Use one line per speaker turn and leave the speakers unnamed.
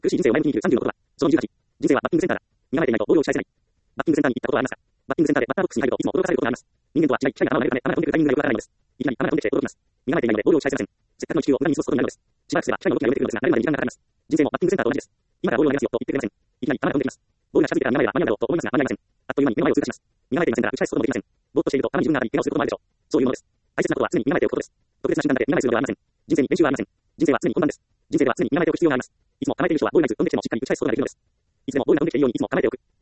苦しい人生を前向きに生きる36は、その28、人生はバッティングセンターだ。磨かれていないとボールを打ち返せない。バッティングセンターに行ったことはありますか？バッティングセンターでバッターボックスに入るといつも驚かされることがあります。人間とは違い、機械が頭を投げるため、球が飛んでくるタイミングがよくわからないのです。いきなり球が飛んできて驚きます。磨かれていないのでボールを打ち返せません。せっかくの1球を無駄に過ごすことになるのです。しばらくすれば機械の動きが読めてくるのですが、慣れるまでに時間がかかります。人生もバッティングセンターと同じです。今からボールを投げますよと言ってくれません。いきなり球が飛んできます。ボールが近づいてから磨かれは間に合うだろうと思いますが、間に合いません。あっという間に目の前を通過します。磨かれていませんから打ち返すこともできません。ぼーっとしていると、たまに自分が頭に怪我をすることもあるでしょう。そういうものです。大切なことは常に磨かれておくことです。特別な瞬間だけ磨かれするのではありません。人生に練習はありません。人生は常に本番です。人生では常に磨かれておく必要があります。いつも構えている人はボールが来ず飛んできてもしっかり打ち返すことができるのです。いつでもボールが飛んできているようにいつも構えておく。